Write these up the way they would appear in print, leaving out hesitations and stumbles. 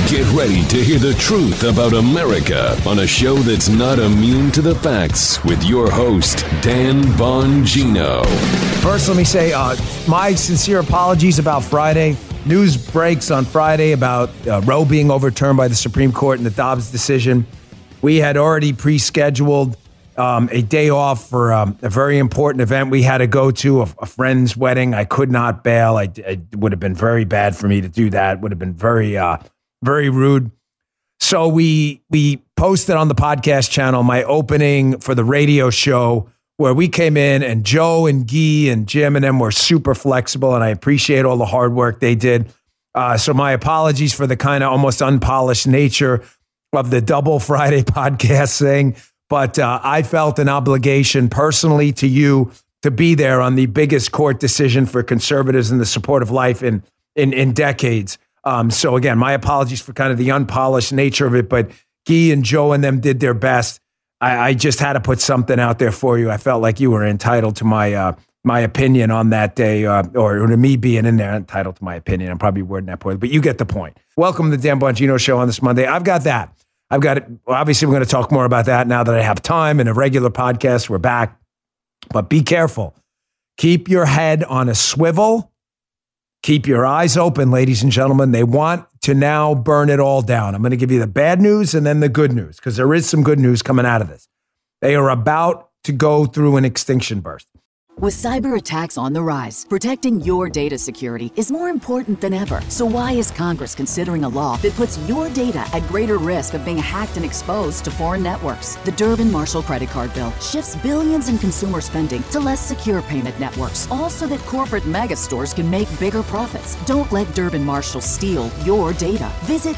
Get ready to hear the truth about America on a show that's not immune to the facts with your host, Dan Bongino. First, let me say my sincere apologies about Friday. News breaks on Friday about Roe being overturned by the Supreme Court in the Dobbs decision. We had already pre-scheduled a day off for a very important event we had to go to, a friend's wedding. I could not bail. It would have been very bad for me to do that. Would have been very rude. So we posted on the podcast channel my opening for the radio show where we came in, and Joe and Guy and Jim and them were super flexible, and I appreciate all the hard work they did. So my apologies for the kind of almost unpolished nature of the Double Friday podcast thing, but I felt an obligation personally to you to be there on the biggest court decision for conservatives and the support of life in decades. So again, my apologies for kind of the unpolished nature of it, but Guy and Joe and them did their best. I just had to put something out there for you. I felt like you were entitled to my opinion on that day, or to me being in there, entitled to my opinion. I'm probably wording that poorly, but you get the point. Welcome to the Dan Bongino Show on this Monday. I've got that. I've got it. Obviously, we're going to talk more about that now that I have time and a regular podcast. We're back, but be careful. Keep your head on a swivel. Keep your eyes open, ladies and gentlemen. They want to now burn it all down. I'm going to give you the bad news and then the good news, because there is some good news coming out of this. They are about to go through an extinction burst. With cyber attacks on the rise, protecting your data security is more important than ever. So why is Congress considering a law that puts your data at greater risk of being hacked and exposed to foreign networks? The Durbin-Marshall credit card bill shifts billions in consumer spending to less secure payment networks, all so that corporate mega stores can make bigger profits. Don't let Durbin-Marshall steal your data. Visit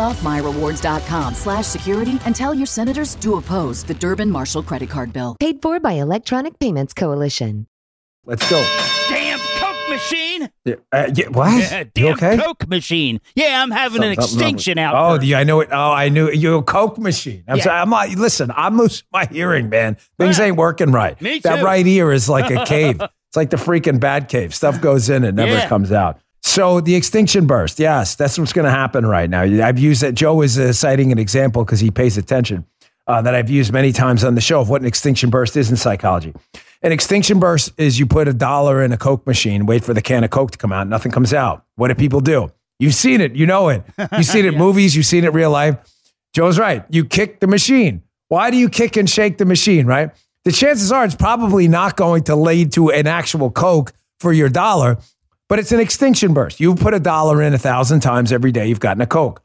handsoffmyrewards.com/security and tell your senators to oppose the Durbin-Marshall credit card bill. Paid for by Electronic Payments Coalition. Let's go. Damn Coke machine! What? Damn You okay? Coke machine. Yeah, I'm having an extinction out. Oh, I know it. Oh, I knew you. A Coke machine. I'm sorry. I'm not. Listen, I'm losing my hearing, man. Things ain't working right. Me That too. right ear is like a cave. It's like the freaking bat cave. Stuff goes in and never comes out. So the extinction burst. Yes, that's what's going to happen right now. I've used that. Joe is citing an example because he pays attention that I've used many times on the show of what an extinction burst is in psychology. An extinction burst is you put $1 in a Coke machine, wait for the can of Coke to come out. Nothing comes out. What do people do? You've seen it. You know it. You've seen it in movies. You've seen it in real life. Joe's right. You kick the machine. Why do you kick and shake the machine, right? The chances are it's probably not going to lead to an actual Coke for your $1, but it's an extinction burst. You've put $1 in 1,000 times every day. You've gotten a Coke.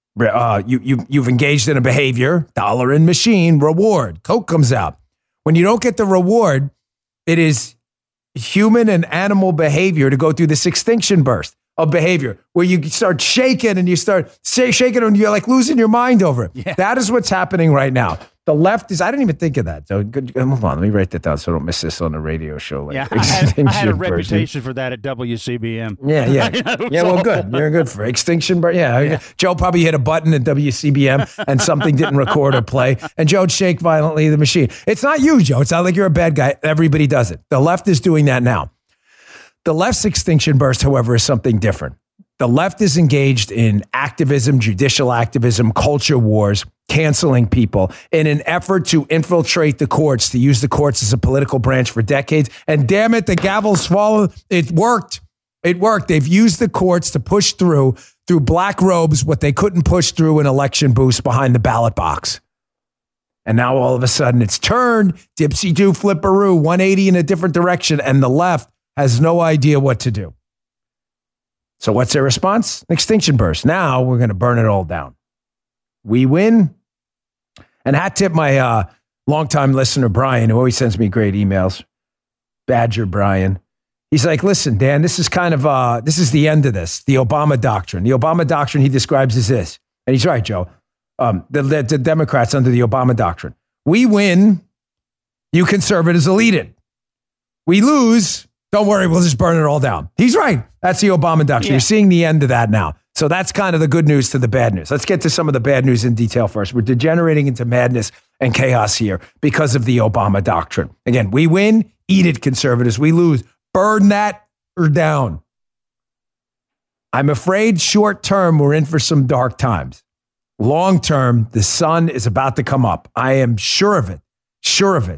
You've engaged in a behavior, $1 in machine, reward. Coke comes out. When you don't get the reward, it is human and animal behavior to go through this extinction burst of behavior where you start shaking and you start shaking and you're like losing your mind over it. Yeah. That is what's happening right now. The left is, I didn't even think of that. So hold on, let me write that down so I don't miss this on the radio show. Yeah, I had a reputation for that at WCBM. Yeah. Well, good. You're good for extinction. But yeah. Joe probably hit a button at WCBM and something didn't record or play. And Joe'd shake violently the machine. It's not you, Joe. It's not like you're a bad guy. Everybody does it. The left is doing that now. The left's extinction burst, however, is something different. The left is engaged in activism, judicial activism, culture wars, canceling people in an effort to infiltrate the courts, to use the courts as a political branch for decades. And damn it, the gavel's fallen. It worked. It worked. They've used the courts to push through black robes, what they couldn't push through in election booths behind the ballot box. And now all of a sudden it's turned, dipsy-do, flipperoo, 180 in a different direction, and the left has no idea what to do. So what's their response? An extinction burst. Now we're going to burn it all down. We win. And hat tip my longtime listener, Brian, who always sends me great emails. Badger Brian. He's like, listen, Dan, this is kind of, this is the end of this. The Obama doctrine. The Obama doctrine he describes as this. And he's right, Joe. The Democrats under the Obama doctrine. We win. You conservatives will eat it. We lose. Don't worry, we'll just burn it all down. He's right. That's the Obama doctrine. Yeah. You're seeing the end of that now. So that's kind of the good news to the bad news. Let's get to some of the bad news in detail first. We're degenerating into madness and chaos here because of the Obama doctrine. Again, we win, eat it, conservatives. We lose, burn that or down. I'm afraid short term, we're in for some dark times. Long term, the sun is about to come up. I am sure of it. Sure of it.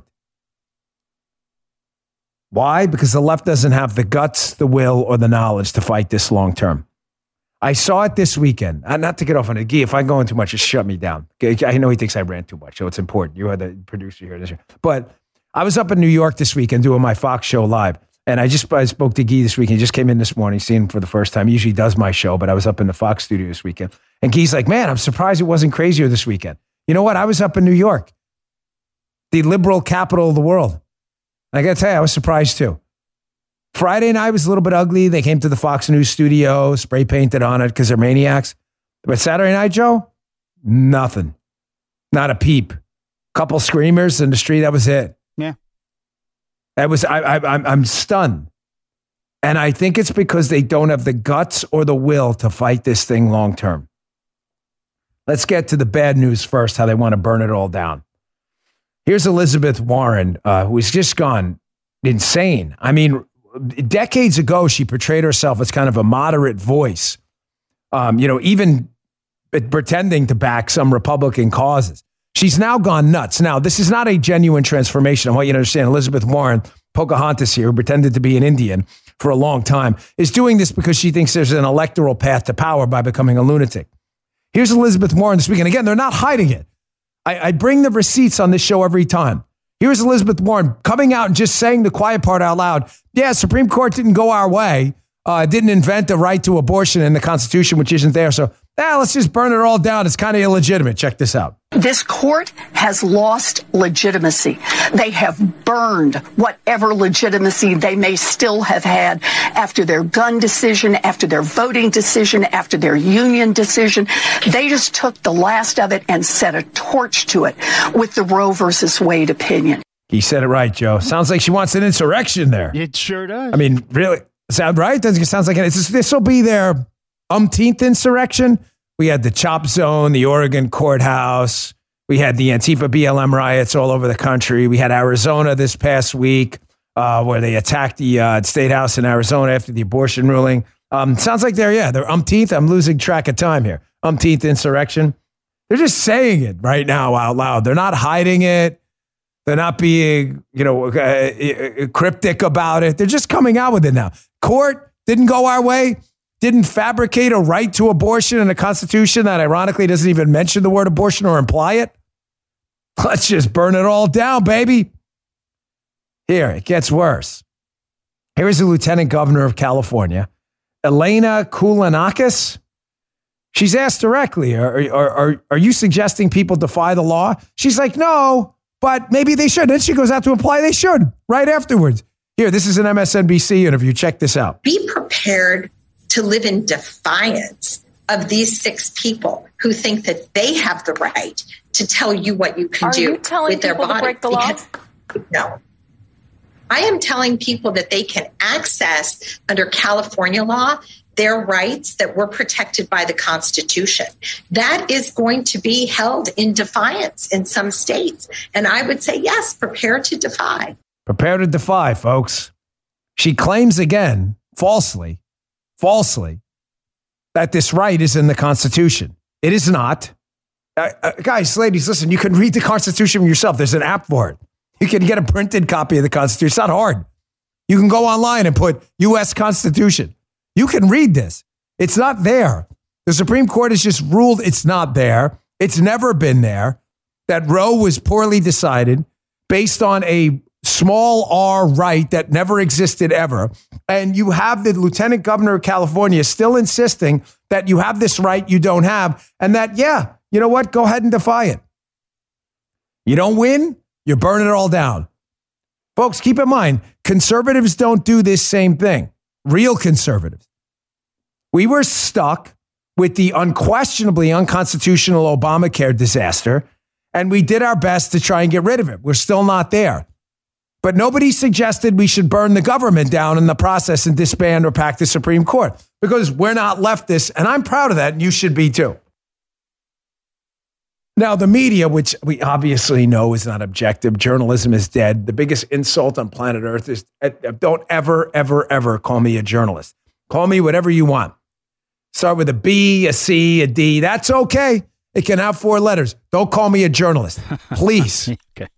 Why? Because the left doesn't have the guts, the will, or the knowledge to fight this long term. I saw it this weekend. Not to get off on a gee. If I go in too much, just shut me down. I know he thinks I ran too much, so it's important. You are the producer here this year. But I was up in New York this weekend doing my Fox show live. And I spoke to Guy this weekend. He just came in this morning, seen him for the first time. He usually does my show, but I was up in the Fox studio this weekend. And Guy's like, man, I'm surprised it wasn't crazier this weekend. You know what? I was up in New York, the liberal capital of the world. And I got to tell you, I was surprised too. Friday night was a little bit ugly. They came to the Fox News studio, spray painted on it because they're maniacs. But Saturday night, Joe, nothing. Not a peep. Couple screamers in the street. That was it. Yeah. I'm stunned. And I think it's because they don't have the guts or the will to fight this thing long term. Let's get to the bad news first, how they want to burn it all down. Here's Elizabeth Warren, who's just gone insane. I mean, decades ago, she portrayed herself as kind of a moderate voice, even pretending to back some Republican causes. She's now gone nuts. Now, this is not a genuine transformation. I want you to understand Elizabeth Warren, Pocahontas here, who pretended to be an Indian for a long time, is doing this because she thinks there's an electoral path to power by becoming a lunatic. Here's Elizabeth Warren this weekend. Again, they're not hiding it. I bring the receipts on this show every time. Here's Elizabeth Warren coming out and just saying the quiet part out loud. Yeah, Supreme Court didn't go our way. Didn't invent the right to abortion in the Constitution, which isn't there. So let's just burn it all down. It's kind of illegitimate. Check this out. This court has lost legitimacy. They have burned whatever legitimacy they may still have had after their gun decision, after their voting decision, after their union decision. They just took the last of it and set a torch to it with the Roe versus Wade opinion. He said it right, Joe. Sounds like she wants an insurrection there. It sure does. I mean, really? Sound right? It sounds like this will be their umpteenth insurrection. We had the Chop Zone, the Oregon courthouse. We had the Antifa BLM riots all over the country. We had Arizona this past week where they attacked the state house in Arizona after the abortion ruling. Sounds like they're umpteenth. I'm losing track of time here. Umpteenth insurrection. They're just saying it right now out loud. They're not hiding it. They're not being, cryptic about it. They're just coming out with it now. Court didn't go our way, didn't fabricate a right to abortion in a constitution that ironically doesn't even mention the word abortion or imply it. Let's just burn it all down, baby. Here, it gets worse. Here is the Lieutenant Governor of California, Elena Kounalakis. She's asked directly, are you suggesting people defy the law? She's like, no, but maybe they should. Then she goes out to imply they should right afterwards. Here, this is an MSNBC interview. Check this out. Be prepared to live in defiance of these 6 people who think that they have the right to tell you what you can do with their body. To break the law? No. I am telling people that they can access, under California law, their rights that were protected by the Constitution. That is going to be held in defiance in some states. And I would say, yes, prepare to defy. Prepare to defy, folks. She claims again, falsely, that this right is in the Constitution. It is not. Guys, ladies, listen, you can read the Constitution yourself. There's an app for it. You can get a printed copy of the Constitution. It's not hard. You can go online and put U.S. Constitution. You can read this. It's not there. The Supreme Court has just ruled it's not there. It's never been there. That Roe was poorly decided based on a small r right that never existed ever. And you have the Lieutenant Governor of California still insisting that you have this right you don't have. And that, yeah, you know what? Go ahead and defy it. You don't win, you're burning it all down. Folks, keep in mind, conservatives don't do this same thing. Real conservatives. We were stuck with the unquestionably unconstitutional Obamacare disaster, and we did our best to try and get rid of it. We're still not there. But nobody suggested we should burn the government down in the process and disband or pack the Supreme Court because we're not leftists, and I'm proud of that, and you should be too. Now, the media, which we obviously know is not objective, journalism is dead. The biggest insult on planet Earth is don't ever, ever, ever call me a journalist. Call me whatever you want. Start with a B, a C, a D. That's okay. It can have 4 letters. Don't call me a journalist, please. Okay.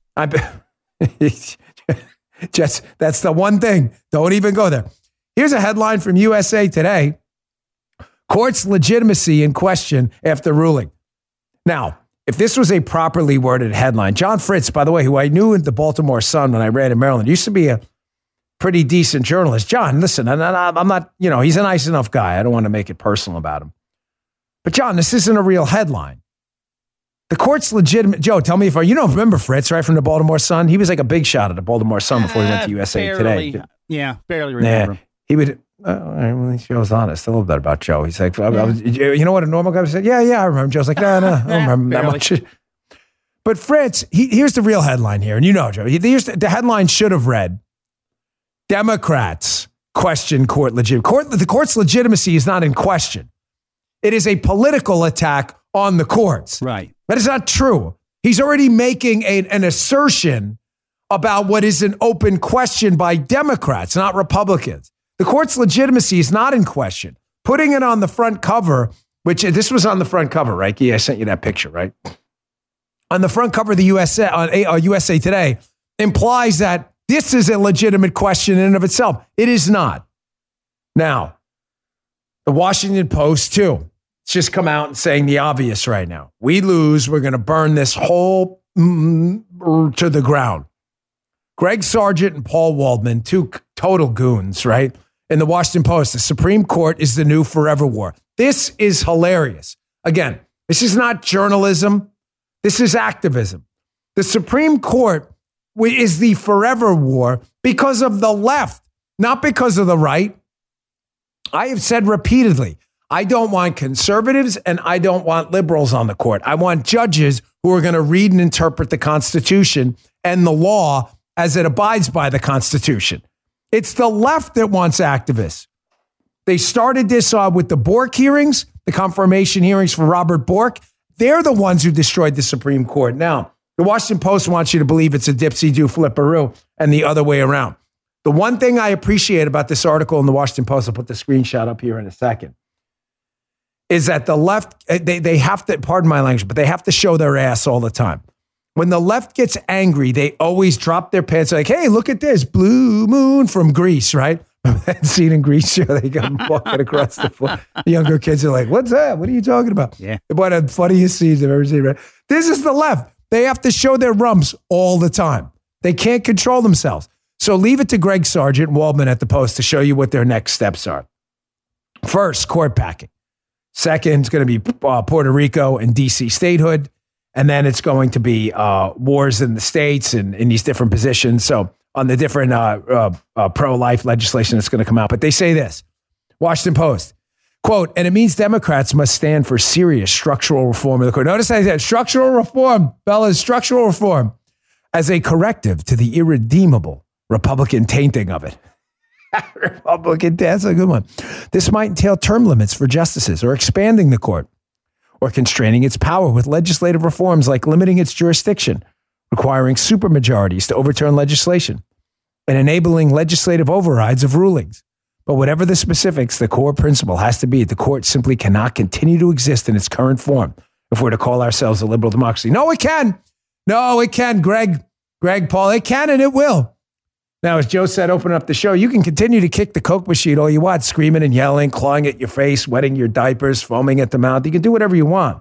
Just that's the one thing. Don't even go there. Here's a headline from USA Today. Court's legitimacy in question after ruling. Now, if this was a properly worded headline, John Fritz, by the way, who I knew in the Baltimore Sun when I ran in Maryland, used to be a pretty decent journalist. John, listen, I'm not, he's a nice enough guy. I don't want to make it personal about him. But John, this isn't a real headline. The court's legitimate. Joe, tell me if you don't remember Fritz, right, from the Baltimore Sun? He was like a big shot at the Baltimore Sun before he went to USA Today. Yeah, barely remember him. He would, Joe's honest a little bit about Joe. He's like, you know what a normal guy would say? Yeah, I remember. Joe's like, no, I don't remember that much. But Fritz, here's the real headline here. And Joe, the headline should have read, Democrats question court legitimacy. The court's legitimacy is not in question. It is a political attack on the courts. Right. That is not true. He's already making an assertion about what is an open question by Democrats, not Republicans. The court's legitimacy is not in question. Putting it on the front cover, which this was on the front cover, right? Yeah, I sent you that picture, right? On the front cover of the USA Today implies that this is a legitimate question in and of itself. It is not. Now, the Washington Post, too. It's just come out and saying the obvious right now. We lose, we're going to burn this whole to the ground. Greg Sargent and Paul Waldman, 2 total goons, right? In the Washington Post, the Supreme Court is the new forever war. This is hilarious. Again, this is not journalism. This is activism. The Supreme Court is the forever war because of the left, not because of the right. I have said repeatedly, I don't want conservatives and I don't want liberals on the court. I want judges who are going to read and interpret the Constitution and the law as it abides by the Constitution. It's the left that wants activists. They started this with the Bork hearings, the confirmation hearings for Robert Bork. They're the ones who destroyed the Supreme Court. Now, the Washington Post wants you to believe it's a dipsy-do flipperoo and the other way around. The one thing I appreciate about this article in the Washington Post, I'll put the screenshot up here in a second, is that the left, they have to, pardon my language, but they have to show their ass all the time. When the left gets angry, they always drop their pants like, hey, look at this, Blue Moon from Greece, right? Remember that scene in Greece show? They come walking across the floor. The younger kids are like, what's that? What are you talking about? Yeah. One of the funniest scenes I've ever seen, right? This is the left. They have to show their rumps all the time. They can't control themselves. So leave it to Greg Sargent and Waldman at the Post to show you what their next steps are. First, court packing. Second, it's going to be Puerto Rico and D.C. statehood. And then it's going to be wars in the states and in these different positions. So on the different pro-life legislation that's going to come out. But they say this, Washington Post, quote, and it means Democrats must stand for serious structural reform of the court. Notice I said structural reform, fellas, structural reform as a corrective to the irredeemable Republican tainting of it. Republican, that's a good one. This might entail term limits for justices or expanding the court or constraining its power with legislative reforms like limiting its jurisdiction, requiring supermajorities to overturn legislation, and enabling legislative overrides of rulings. But whatever the specifics, the core principle has to be the court simply cannot continue to exist in its current form if we're to call ourselves a liberal democracy. No, it can. No, it can, Greg, Paul. It can and it will. Now, as Joe said, open up the show. You can continue to kick the Coke machine all you want, screaming and yelling, clawing at your face, wetting your diapers, foaming at the mouth. You can do whatever you want.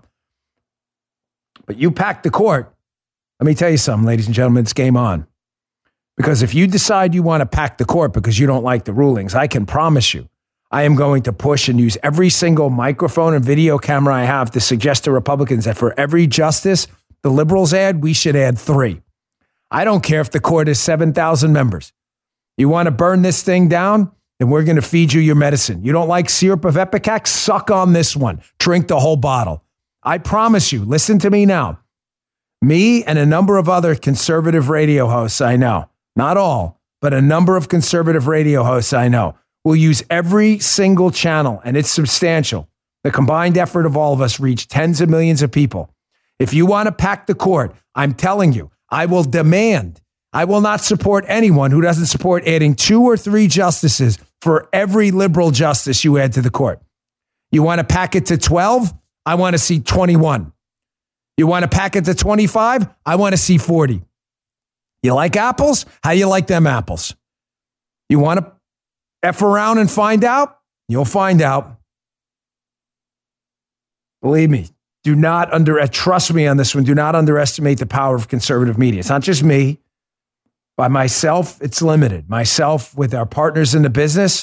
But you pack the court. Let me tell you something, ladies and gentlemen, it's game on. Because if you decide you want to pack the court because you don't like the rulings, I can promise you, I am going to push and use every single microphone and video camera I have to suggest to Republicans that for every justice the liberals add, we should add 3. I don't care if the court is 7,000 members. You want to burn this thing down? Then we're going to feed you your medicine. You don't like syrup of Ipecac? Suck on this one. Drink the whole bottle. I promise you, listen to me now. Me and a number of other conservative radio hosts I know, not all, but a number of conservative radio hosts I know, will use every single channel, and it's substantial. The combined effort of all of us reach tens of millions of people. If you want to pack the court, I'm telling you, I will demand, I will not support anyone who doesn't support adding 2 or 3 justices for every liberal justice you add to the court. You want to pack it to 12? I want to see 21. You want to pack it to 25? I want to see 40. You like apples? How you like them apples? You want to F around and find out? You'll find out. Believe me, trust me on this one. Do not underestimate the power of conservative media. It's not just me. By myself, it's limited. Myself with our partners in the business.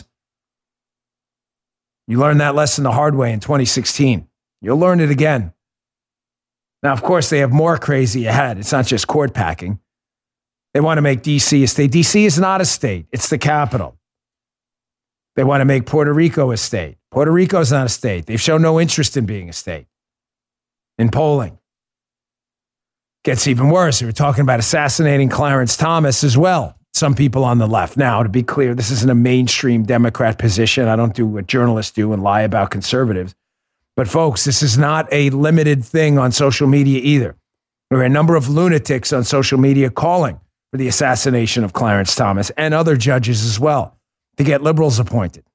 You learned that lesson the hard way in 2016. You'll learn it again. Now, of course, they have more crazy ahead. It's not just court packing. They want to make D.C. a state. D.C. is not a state. It's the capital. They want to make Puerto Rico a state. Puerto Rico is not a state. They've shown no interest in being a state. In polling. Gets even worse. We were talking about assassinating Clarence Thomas as well. Some people on the left. Now, to be clear, this isn't a mainstream Democrat position. I don't do what journalists do and lie about conservatives. But folks, this is not a limited thing on social media either. There are a number of lunatics on social media calling for the assassination of Clarence Thomas and other judges as well to get liberals appointed.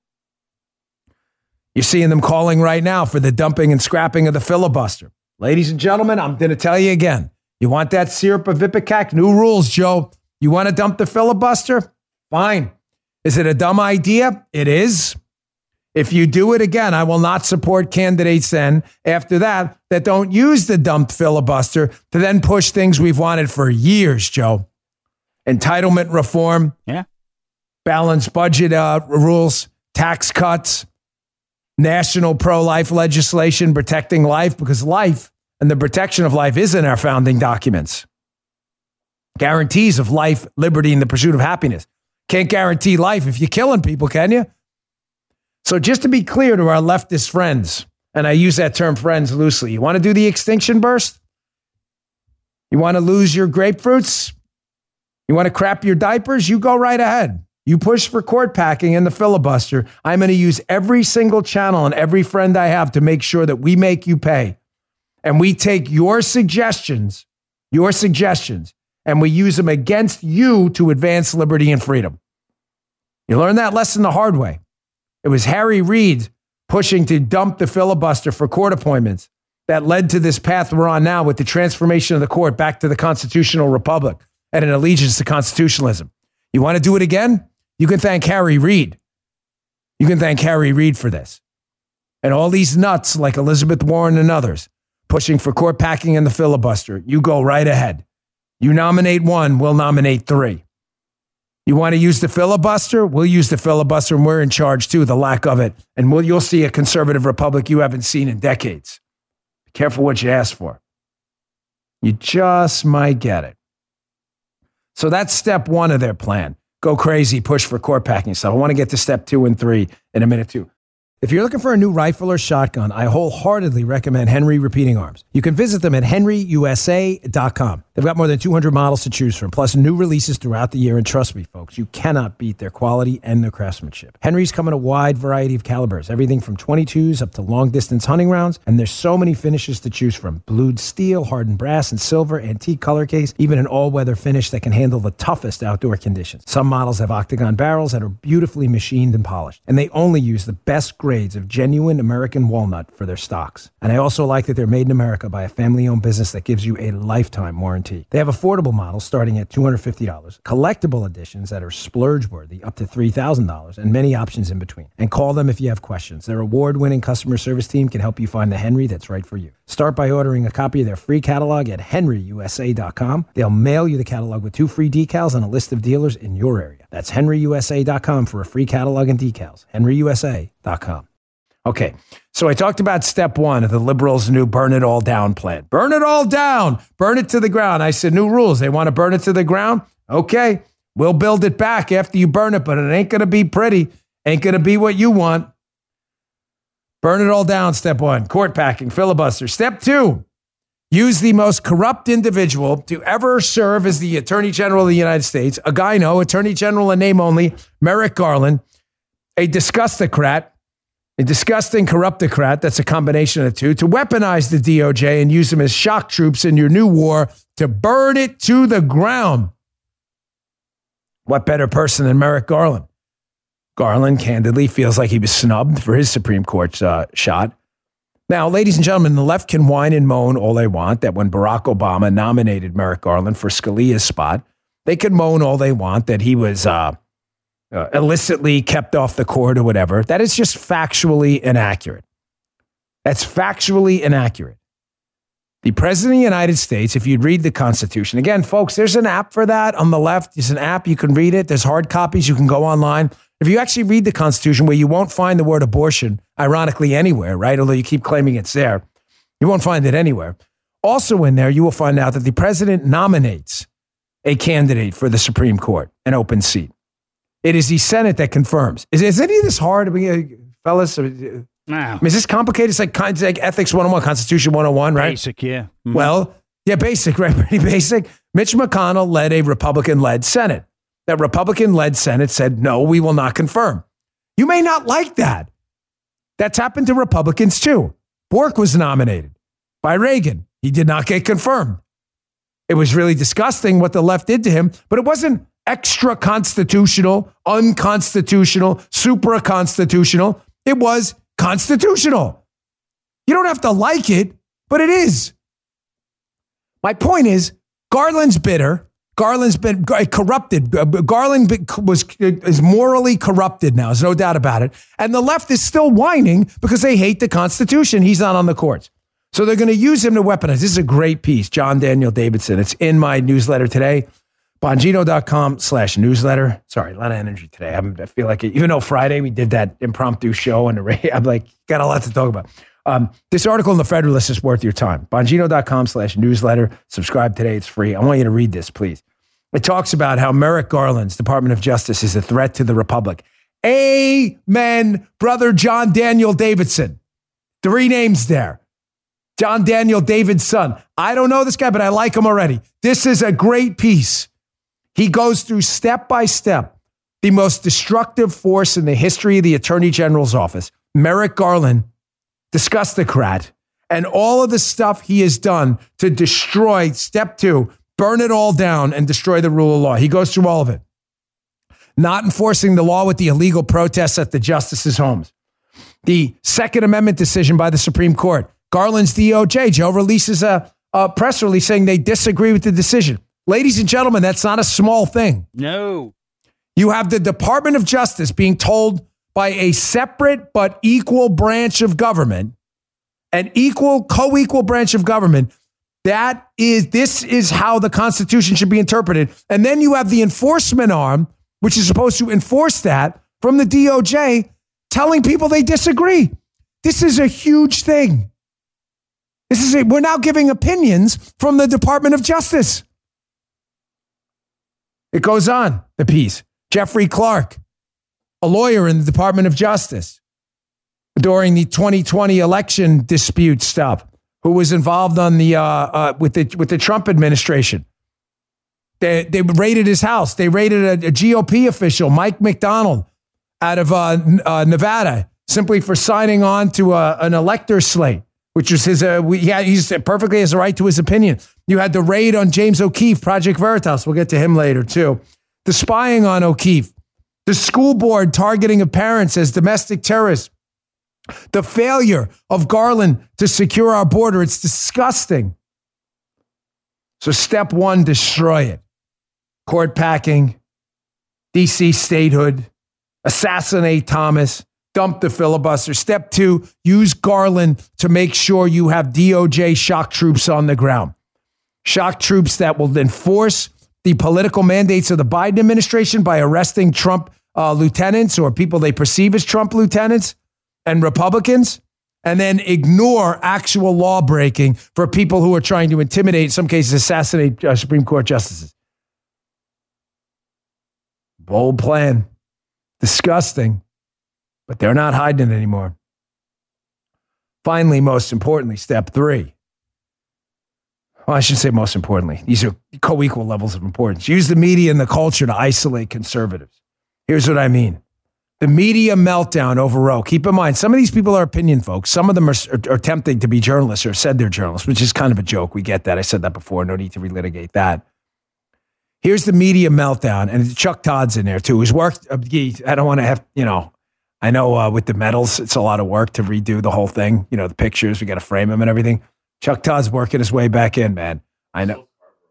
You're seeing them calling right now for the dumping and scrapping of the filibuster. Ladies and gentlemen, I'm going to tell you again. You want that syrup of Ipecac? New rules, Joe. You want to dump the filibuster? Fine. Is it a dumb idea? It is. If you do it again, I will not support candidates then, after that don't use the dumped filibuster to then push things we've wanted for years, Joe. Entitlement reform, balanced budget rules, tax cuts, national pro-life legislation protecting life, because life and the protection of life is in our founding documents. Guarantees of life, liberty, and the pursuit of happiness. Can't guarantee life if you're killing people, can you? So just to be clear to our leftist friends, and I use that term friends loosely, you want to do the extinction burst? You want to lose your grapefruits? You want to crap your diapers? You go right ahead. You push for court packing and the filibuster. I'm going to use every single channel and every friend I have to make sure that we make you pay. And we take your suggestions, and we use them against you to advance liberty and freedom. You learn that lesson the hard way. It was Harry Reid pushing to dump the filibuster for court appointments that led to this path we're on now with the transformation of the court back to the constitutional republic and an allegiance to constitutionalism. You want to do it again? You can thank Harry Reid. You can thank Harry Reid for this. And all these nuts like Elizabeth Warren and others pushing for court packing and the filibuster, you go right ahead. You nominate one, we'll nominate three. You want to use the filibuster? We'll use the filibuster, and we're in charge too, the lack of it. And you'll see a conservative republic you haven't seen in decades. Be careful what you ask for. You just might get it. So that's step one of their plan. Go crazy, push for court packing stuff. I want to get to step 2 and 3 in a minute too. If you're looking for a new rifle or shotgun, I wholeheartedly recommend Henry Repeating Arms. You can visit them at henryusa.com. They've got more than 200 models to choose from, plus new releases throughout the year. And trust me, folks, you cannot beat their quality and their craftsmanship. Henry's come in a wide variety of calibers, everything from .22s up to long-distance hunting rounds. And there's so many finishes to choose from. Blued steel, hardened brass, and silver, antique color case, even an all-weather finish that can handle the toughest outdoor conditions. Some models have octagon barrels that are beautifully machined and polished. And they only use the best grades of genuine American walnut for their stocks. And I also like that they're made in America by a family-owned business that gives you a lifetime warranty. They have affordable models starting at $250, collectible editions that are splurge-worthy up to $3,000, and many options in between. And call them if you have questions. Their award-winning customer service team can help you find the Henry that's right for you. Start by ordering a copy of their free catalog at henryusa.com. They'll mail you the catalog with 2 free decals and a list of dealers in your area. That's henryusa.com for a free catalog and decals. henryusa.com. Okay, so I talked about step 1 of the liberals' new burn it all down plan. Burn it all down. Burn it to the ground. I said, new rules. They want to burn it to the ground? Okay, we'll build it back after you burn it, but it ain't going to be pretty. Ain't going to be what you want. Burn it all down, step 1. Court packing, filibuster. Step 2, use the most corrupt individual to ever serve as the Attorney General of the United States, a guy, no, Attorney General in name only, Merrick Garland, a disgustocrat, a disgusting corruptocrat, that's a combination of the two, to weaponize the DOJ and use them as shock troops in your new war to burn it to the ground. What better person than Merrick Garland? Garland, candidly, feels like he was snubbed for his Supreme Court shot. Now, ladies and gentlemen, the left can whine and moan all they want that when Barack Obama nominated Merrick Garland for Scalia's spot, they can moan all they want that he was illicitly kept off the court or whatever. That is just factually inaccurate. That's factually inaccurate. The President of the United States, if you'd read the Constitution, again, folks, there's an app for that on the left. There's an app. You can read it. There's hard copies. You can go online. If you actually read the Constitution, where you won't find the word abortion, ironically, anywhere, right? Although you keep claiming it's there, you won't find it anywhere. Also in there, you will find out that the president nominates a candidate for the Supreme Court, an open seat. It is the Senate that confirms. Is any of this hard, fellas? No. I mean, is this complicated? It's like Ethics 101, Constitution 101, right? Basic, yeah. Mm-hmm. Well, yeah, basic, right? Pretty basic. Mitch McConnell led a Republican-led Senate. That Republican-led Senate said, no, we will not confirm. You may not like that. That's happened to Republicans too. Bork was nominated by Reagan. He did not get confirmed. It was really disgusting what the left did to him, but it wasn't extra-constitutional, unconstitutional, supra-constitutional. It was constitutional. You don't have to like it, but it is. My point is, Garland's bitter. Garland's been corrupted. Garland is morally corrupted now. There's no doubt about it. And the left is still whining because they hate the Constitution. He's not on the courts. So they're going to use him to weaponize. This is a great piece, John Daniel Davidson. It's in my newsletter today, Bongino.com/newsletter. Sorry, a lot of energy today. I feel like it, even though Friday we did that impromptu show and I'm like, got a lot to talk about. This article in the Federalist is worth your time. Bongino.com/newsletter. Subscribe today. It's free. I want you to read this, please. It talks about how Merrick Garland's Department of Justice is a threat to the Republic. Amen, brother John Daniel Davidson. 3 names there. John Daniel Davidson. I don't know this guy, but I like him already. This is a great piece. He goes through step by step the most destructive force in the history of the Attorney General's office, Merrick Garland, disgustocrat, and all of the stuff he has done to destroy, step 2, burn it all down and destroy the rule of law. He goes through all of it. Not enforcing the law with the illegal protests at the justices' homes. The Second Amendment decision by the Supreme Court. Garland's DOJ. Joe releases a press release saying they disagree with the decision. Ladies and gentlemen, that's not a small thing. No. You have the Department of Justice being told by a separate but equal branch of government, an co-equal branch of government, this is how the Constitution should be interpreted. And then you have the enforcement arm, which is supposed to enforce that from the DOJ, telling people they disagree. This is a huge thing. We're now giving opinions from the Department of Justice. It goes on, the piece. Jeffrey Clark, a lawyer in the Department of Justice during the 2020 election dispute stuff, who was involved on the with the Trump administration. They raided his house. They raided a GOP official, Mike McDonald, out of Nevada, simply for signing on to an elector slate, which was his. He's perfectly has a right to his opinion. You had the raid on James O'Keefe, Project Veritas. We'll get to him later too. The spying on O'Keefe, the school board targeting of parents as domestic terrorists. The failure of Garland to secure our border. It's disgusting. So step 1, destroy it. Court packing, DC statehood, assassinate Thomas, dump the filibuster. Step 2, use Garland to make sure you have DOJ shock troops on the ground. Shock troops that will enforce the political mandates of the Biden administration by arresting Trump lieutenants or people they perceive as Trump lieutenants and Republicans, and then ignore actual law breaking for people who are trying to intimidate, in some cases, assassinate Supreme Court justices. Bold plan. Disgusting. But they're not hiding it anymore. Finally, most importantly, step 3. Well, I should say most importantly. These are co-equal levels of importance. Use the media and the culture to isolate conservatives. Here's what I mean. The media meltdown over Roe. Keep in mind, some of these people are opinion folks. Some of them are attempting to be journalists or said they're journalists, which is kind of a joke. We get that. I said that before. No need to relitigate that. Here's the media meltdown, and Chuck Todd's in there too. Who's worked. I don't want to have, I know with the medals, it's a lot of work to redo the whole thing. The pictures, we got to frame them and everything. Chuck Todd's working his way back in, man. I know.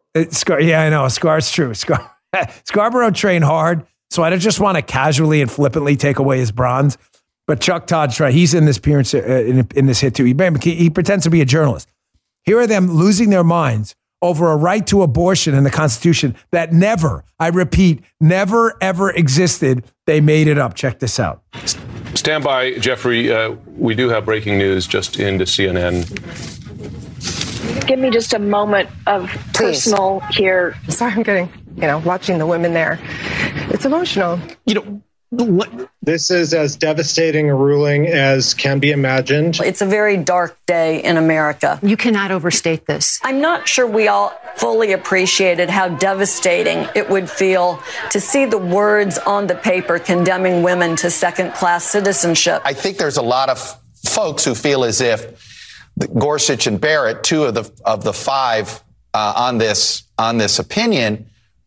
I know. Scar's true. Scarborough trained hard, so I don't just want to casually and flippantly take away his bronze. But Chuck Todd's right. He's in this appearance in this hit too. He pretends to be a journalist. Here are them losing their minds over a right to abortion in the Constitution that never, I repeat, never, ever existed. They made it up. Check this out. Stand by, Jeffrey. We do have breaking news just into CNN. Give me just a moment of personal here. Sorry, I'm getting, watching the women there. It's emotional. This is as devastating a ruling as can be imagined. It's a very dark day in America. You cannot overstate this. I'm not sure we all fully appreciated how devastating it would feel to see the words on the paper condemning women to second-class citizenship. I think there's a lot of folks who feel as if Gorsuch and Barrett, two of the five on this opinion,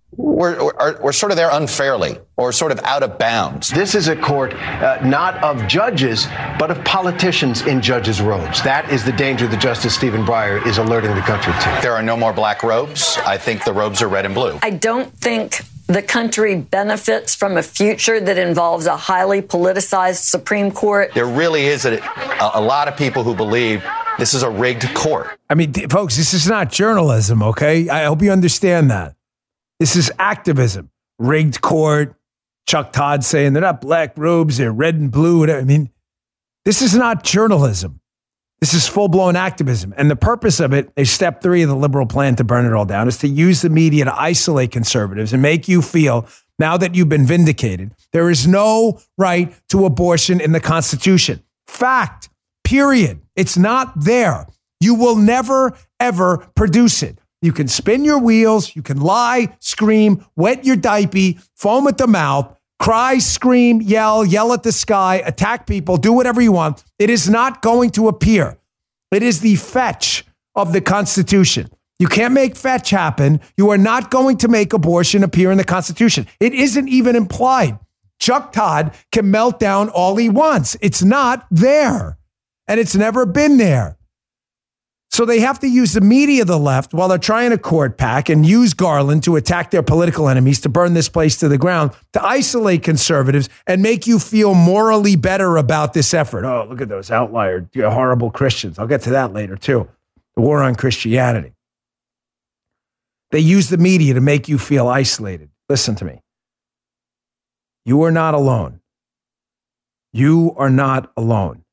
were sort of there unfairly or sort of out of bounds. This is a court not of judges, but of politicians in judges' robes. That is the danger that Justice Stephen Breyer is alerting the country to. There are no more black robes. I think the robes are red and blue. I don't think the country benefits from a future that involves a highly politicized Supreme Court. There really is a lot of people who believe this is a rigged court. I mean, folks, this is not journalism, okay? I hope you understand that. This is activism. Rigged court. Chuck Todd saying they're not black robes, they're red and blue. I mean, this is not journalism. This is full-blown activism. And the purpose of it is step 3 of the liberal plan to burn it all down, is to use the media to isolate conservatives and make you feel, now that you've been vindicated, there is no right to abortion in the Constitution. Fact. Period. It's not there. You will never, ever produce it. You can spin your wheels, you can lie, scream, wet your diaper, foam at the mouth, cry, scream, yell at the sky, attack people, do whatever you want. It is not going to appear. It is the fetch of the Constitution. You can't make fetch happen. You are not going to make abortion appear in the Constitution. It isn't even implied. Chuck Todd can melt down all he wants. It's not there. And it's never been there. So they have to use the media of the left while they're trying to court pack and use Garland to attack their political enemies, to burn this place to the ground, to isolate conservatives and make you feel morally better about this effort. Oh, look at those outlier, horrible Christians. I'll get to that later too. The war on Christianity. They use the media to make you feel isolated. Listen to me. You are not alone. You are not alone.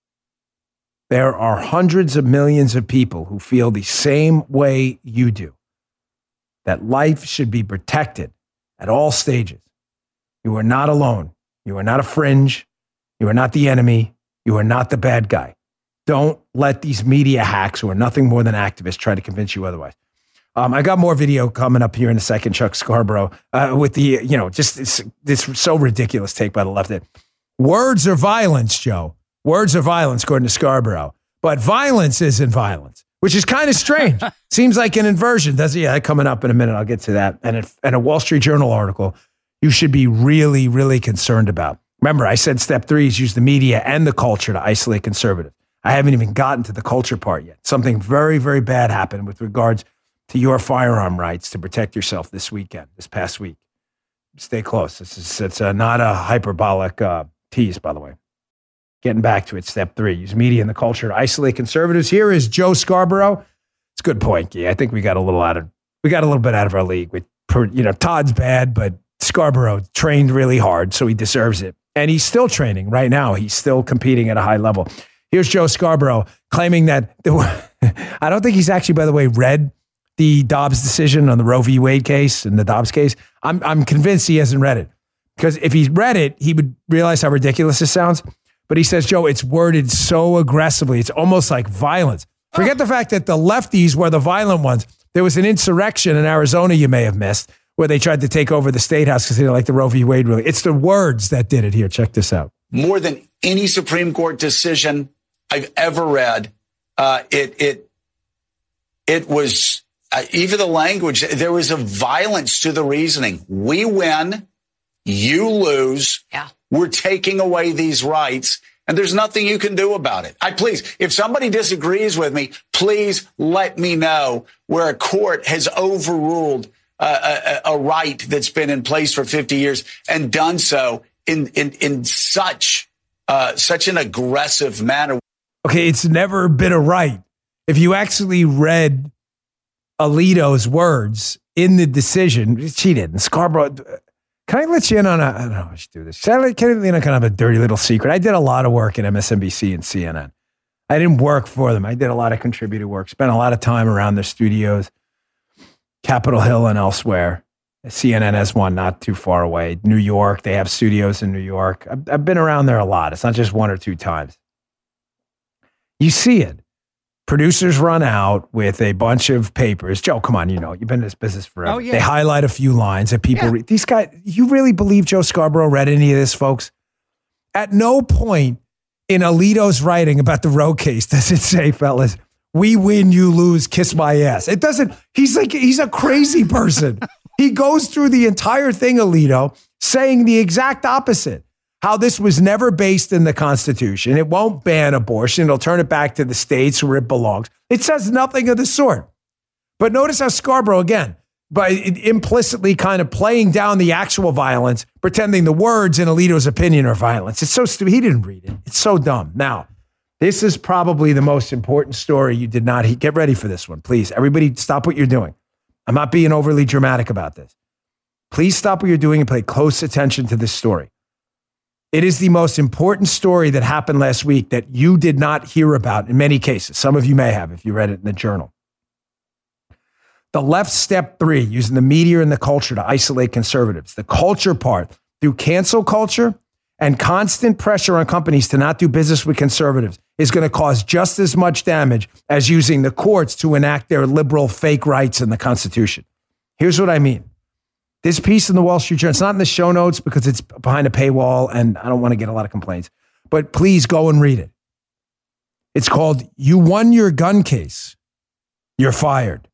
There are hundreds of millions of people who feel the same way you do, that life should be protected at all stages. You are not alone. You are not a fringe. You are not the enemy. You are not the bad guy. Don't let these media hacks, who are nothing more than activists, try to convince you otherwise. I got more video coming up here in a second, Chuck Scarborough, with the, just this so ridiculous take by the left. Words are violence, Joe. Words are violence, according to Scarborough. But violence isn't violence, which is kind of strange. Seems like an inversion, doesn't it? Yeah, coming up in a minute. I'll get to that. And a Wall Street Journal article you should be really, really concerned about. Remember, I said step 3 is use the media and the culture to isolate conservatives. I haven't even gotten to the culture part yet. Something very, very bad happened with regards to your firearm rights to protect yourself this past week. Stay close. It's not a hyperbolic tease, by the way. Getting back to it, step 3, use media and the culture to isolate conservatives. Here is Joe Scarborough. It's a good point, Guy. I think we got a little bit out of our league. Todd's bad, but Scarborough trained really hard, so he deserves it. And he's still training right now. He's still competing at a high level. Here's Joe Scarborough claiming that I don't think he's actually, by the way, read the Dobbs decision on the Roe v. Wade case and the Dobbs case. I'm convinced he hasn't read it, because if he read it, he would realize how ridiculous this sounds. But he says, Joe, it's worded so aggressively. It's almost like violence. Forget the fact that the lefties were the violent ones. There was an insurrection in Arizona you may have missed where they tried to take over the state house because they didn't like the Roe v. Wade ruling. It's the words that did it. Here, check this out. More than any Supreme Court decision I've ever read, it was even the language, there was a violence to the reasoning. We win, you lose. Yeah. We're taking away these rights, and there's nothing you can do about it. Please, if somebody disagrees with me, please let me know where a court has overruled a right that's been in place for 50 years and done so in such an aggressive manner. Okay, it's never been a right. If you actually read Alito's words in the decision, she didn't. Scarborough, can I let you in on I don't know how I should do this. Can I let you in on kind of a dirty little secret? I did a lot of work at MSNBC and CNN. I didn't work for them. I did a lot of contributor work, spent a lot of time around their studios, Capitol Hill and elsewhere. CNN has one not too far away. New York, they have studios in New York. I've been around there a lot. It's not just one or two times. You see it. Producers run out with a bunch of papers. Joe, come on, you've been in this business forever. Oh, yeah. They highlight a few lines that people read. These guys, you really believe Joe Scarborough read any of this, folks? At no point in Alito's writing about the Roe case does it say, fellas, we win, you lose, kiss my ass. It doesn't. He's a crazy person. He goes through the entire thing, Alito, saying the exact opposite. How this was never based in the Constitution. It won't ban abortion. It'll turn it back to the states where it belongs. It says nothing of the sort. But notice how Scarborough, again, by implicitly kind of playing down the actual violence, pretending the words in Alito's opinion are violence. It's so stupid. He didn't read it. It's so dumb. Now, this is probably the most important story you did not. Get ready for this one, please. Everybody stop what you're doing. I'm not being overly dramatic about this. Please stop what you're doing and pay close attention to this story. It is the most important story that happened last week that you did not hear about in many cases. Some of you may have if you read it in the journal. The left step 3, using the media and the culture to isolate conservatives. The culture part, through cancel culture and constant pressure on companies to not do business with conservatives, is going to cause just as much damage as using the courts to enact their liberal fake rights in the Constitution. Here's what I mean. This piece in the Wall Street Journal, it's not in the show notes because it's behind a paywall and I don't want to get a lot of complaints, but please go and read it. It's called You Won Your Gun Case, You're Fired.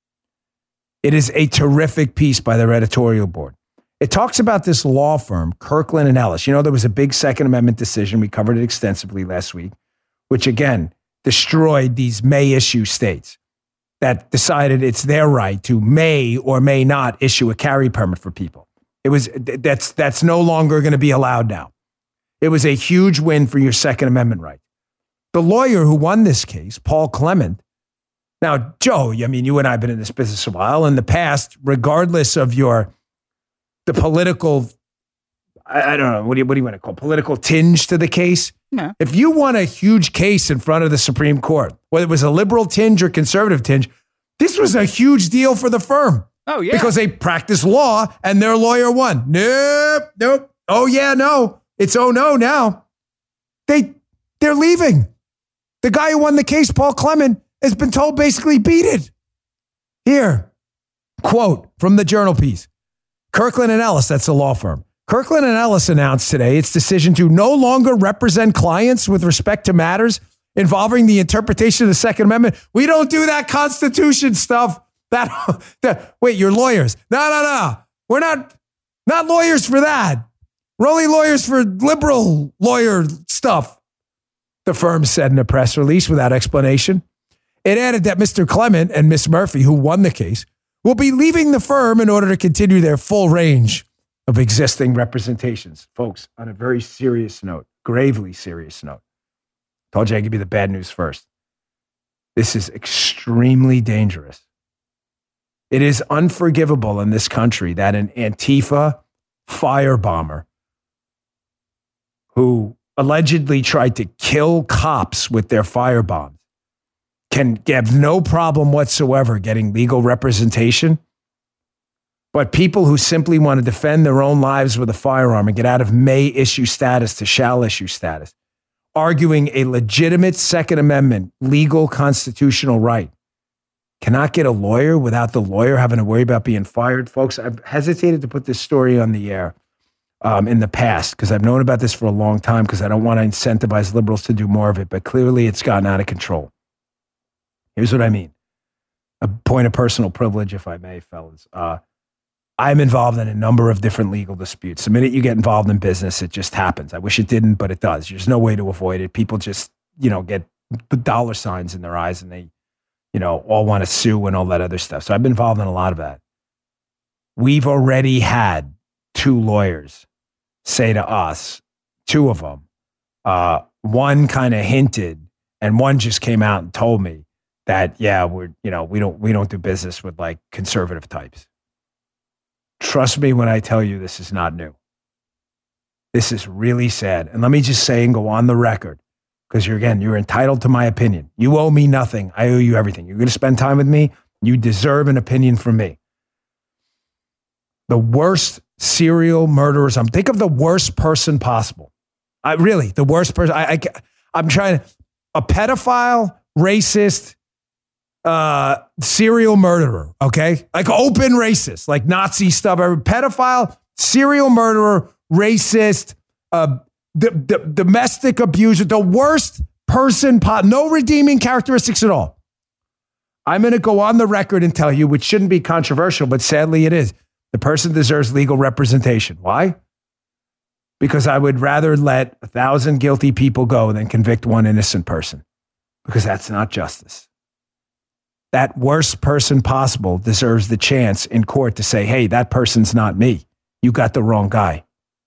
It is a terrific piece by their editorial board. It talks about this law firm, Kirkland & Ellis. There was a big Second Amendment decision. We covered it extensively last week, which again, destroyed these may issue states that decided it's their right to may or may not issue a carry permit for people. That's no longer going to be allowed now. It was a huge win for your Second Amendment right. The lawyer who won this case, Paul Clement. Now, Joe, you and I have been in this business a while. In the past, regardless of the political, I don't know, what do you want to call it? Political tinge to the case? No. If you won a huge case in front of the Supreme Court, whether it was a liberal tinge or conservative tinge, this was a huge deal for the firm. Oh, yeah. Because they practiced law and their lawyer won. Nope. Oh, yeah, no. It's oh, no now. They're leaving. The guy who won the case, Paul Clement, has been told basically beat it. Here, quote from the journal piece. Kirkland & Ellis, that's a law firm. Kirkland & Ellis announced today its decision to no longer represent clients with respect to matters involving the interpretation of the Second Amendment. We don't do that Constitution stuff. Wait, you're lawyers. No. We're not lawyers for that. We're only lawyers for liberal lawyer stuff, the firm said in a press release without explanation. It added that Mr. Clement and Ms. Murphy, who won the case, will be leaving the firm in order to continue their full range of existing representations. Folks, on a very serious note, gravely serious note, told you I'd give you the bad news first. This is extremely dangerous. It is unforgivable in this country that an Antifa firebomber who allegedly tried to kill cops with their firebombs can have no problem whatsoever getting legal representation. But people who simply want to defend their own lives with a firearm and get out of may issue status to shall issue status, arguing a legitimate Second Amendment legal constitutional right, cannot get a lawyer without the lawyer having to worry about being fired. Folks, I've hesitated to put this story on the air in the past because I've known about this for a long time because I don't want to incentivize liberals to do more of it, but clearly it's gotten out of control. Here's what I mean. a point of personal privilege, if I may, fellas. I'm involved in a number of different legal disputes. The minute you get involved in business, it just happens. I wish it didn't, but it does. There's no way to avoid it. People just, get the dollar signs in their eyes and they, all want to sue and all that other stuff. So I've been involved in a lot of that. We've already had 2 lawyers say to us, 2 of them, one kind of hinted and one just came out and told me that, yeah, we don't do business with like conservative types. Trust me when I tell you this is not new. This is really sad. And let me just say and go on the record, because you're entitled to my opinion. You owe me nothing. I owe you everything. You're going to spend time with me. You deserve an opinion from me. The worst serial murderers. Think of the worst person possible. The worst person. I'm trying to, a pedophile, racist, serial murderer, okay? Like open racist, like Nazi stuff. Pedophile, serial murderer, racist, domestic abuser, the worst person, no redeeming characteristics at all. I'm going to go on the record and tell you, which shouldn't be controversial, but sadly it is. The person deserves legal representation. Why? Because I would rather let 1,000 guilty people go than convict one innocent person. Because that's not justice. That worst person possible deserves the chance in court to say, hey, that person's not me. You got the wrong guy.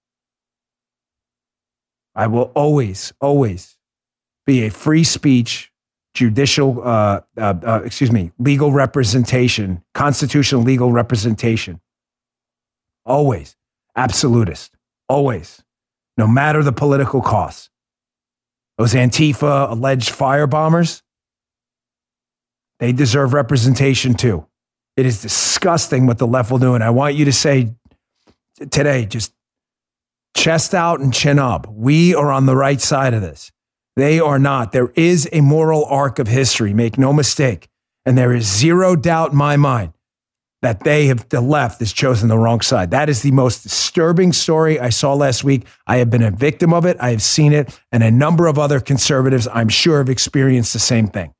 I will always, always be a free speech, legal representation, constitutional legal representation. Always. Absolutist. Always. No matter the political cost. Those Antifa alleged firebombers, they deserve representation too. It is disgusting what the left will do. And I want you to say today, just chest out and chin up. We are on the right side of this. They are not. There is a moral arc of history. Make no mistake. And there is zero doubt in my mind that the left has chosen the wrong side. That is the most disturbing story I saw last week. I have been a victim of it. I have seen it. And a number of other conservatives, I'm sure, have experienced the same thing.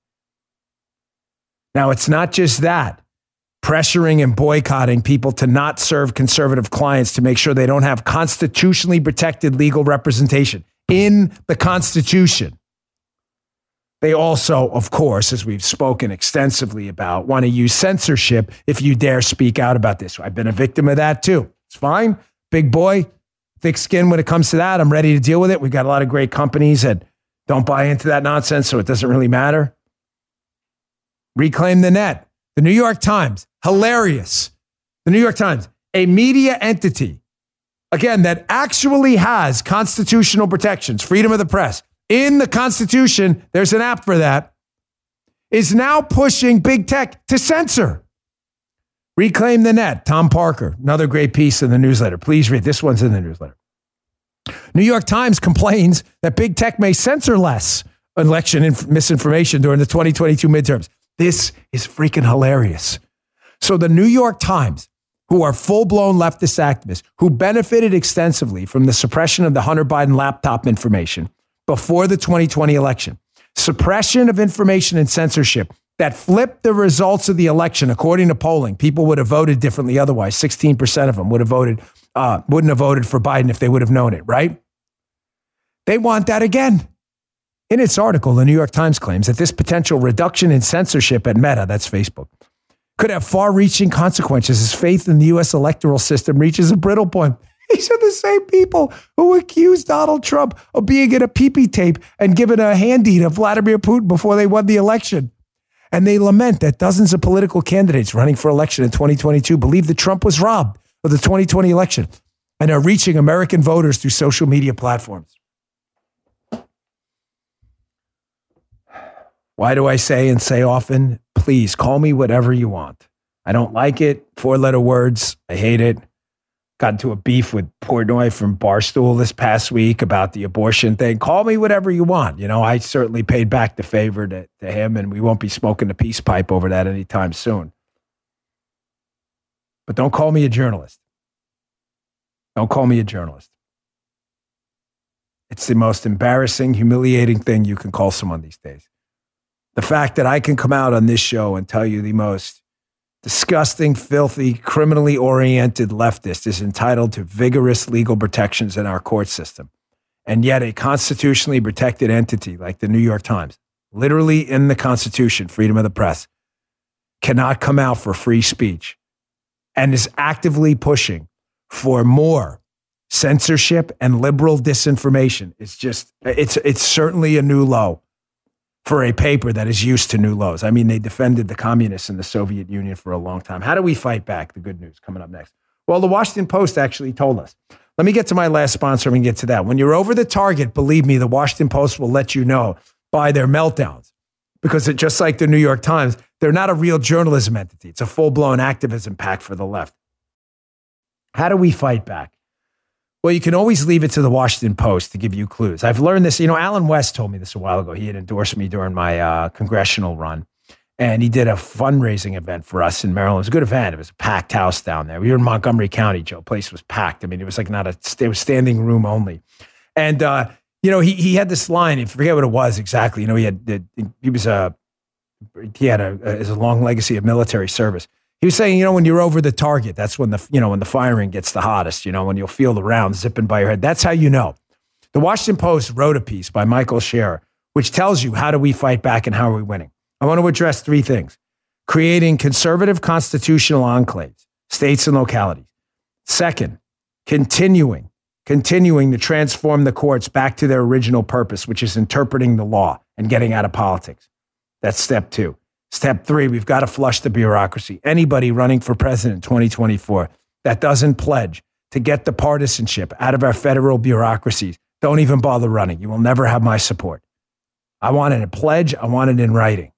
Now, it's not just that. Pressuring and boycotting people to not serve conservative clients to make sure they don't have constitutionally protected legal representation in the Constitution. They also, of course, as we've spoken extensively about, want to use censorship if you dare speak out about this. I've been a victim of that too. It's fine. Big boy, thick skin when it comes to that. I'm ready to deal with it. We've got a lot of great companies that don't buy into that nonsense, so it doesn't really matter. Reclaim the net. The New York Times, hilarious. The New York Times, a media entity, again, that actually has constitutional protections, freedom of the press. In the Constitution, there's an app for that, is now pushing big tech to censor. Reclaim the net. Tom Parker, another great piece in the newsletter. Please read. This one's in the newsletter. New York Times complains that big tech may censor less election misinformation during the 2022 midterms. This is freaking hilarious. So the New York Times, who are full-blown leftist activists, who benefited extensively from the suppression of the Hunter Biden laptop information before the 2020 election, suppression of information and censorship that flipped the results of the election, according to polling. People would have voted differently otherwise. 16% of them wouldn't have voted for Biden if they would have known it, right? They want that again. In its article, the New York Times claims that this potential reduction in censorship at Meta, that's Facebook, could have far-reaching consequences as faith in the U.S. electoral system reaches a brittle point. These are the same people who accused Donald Trump of being in a pee-pee tape and giving a handy to Vladimir Putin before they won the election. And they lament that dozens of political candidates running for election in 2022 believe that Trump was robbed of the 2020 election and are reaching American voters through social media platforms. Why do I say and say often, please call me whatever you want. I don't like it. 4-letter words. I hate it. Got into a beef with Portnoy from Barstool this past week about the abortion thing. Call me whatever you want. You know, I certainly paid back the favor to him, and we won't be smoking a peace pipe over that anytime soon. But don't call me a journalist. Don't call me a journalist. It's the most embarrassing, humiliating thing you can call someone these days. The fact that I can come out on this show and tell you the most disgusting, filthy, criminally oriented leftist is entitled to vigorous legal protections in our court system. And yet a constitutionally protected entity like the New York Times, literally in the Constitution, freedom of the press, cannot come out for free speech and is actively pushing for more censorship and liberal disinformation. It's certainly a new low for a paper that is used to new lows. I mean, they defended the communists in the Soviet Union for a long time. How do we fight back? The good news coming up next. Well, the Washington Post actually told us. Let me get to my last sponsor and get to that. When you're over the target, believe me, the Washington Post will let you know by their meltdowns. Because just like the New York Times, they're not a real journalism entity. It's a full-blown activism pack for the left. How do we fight back? Well, you can always leave it to the Washington Post to give you clues. I've learned this. Alan West told me this a while ago. He had endorsed me during my congressional run. And he did a fundraising event for us in Maryland. It was a good event. It was a packed house down there. We were in Montgomery County, Joe. The place was packed. I mean, it was like it was standing room only. And, he had this line. I forget what it was exactly. He had a long legacy of military service. He was saying, when you're over the target, that's when when the firing gets the hottest, when you'll feel the round zipping by your head. That's how you know. The Washington Post wrote a piece by Michael Scherer, which tells you how do we fight back and how are we winning. I want to address three things. Creating conservative constitutional enclaves, states and localities. Second, continuing to transform the courts back to their original purpose, which is interpreting the law and getting out of politics. That's step 2. Step 3, we've got to flush the bureaucracy. Anybody running for president in 2024 that doesn't pledge to get the partisanship out of our federal bureaucracies, don't even bother running. You will never have my support. I want it in a pledge. I want it in writing.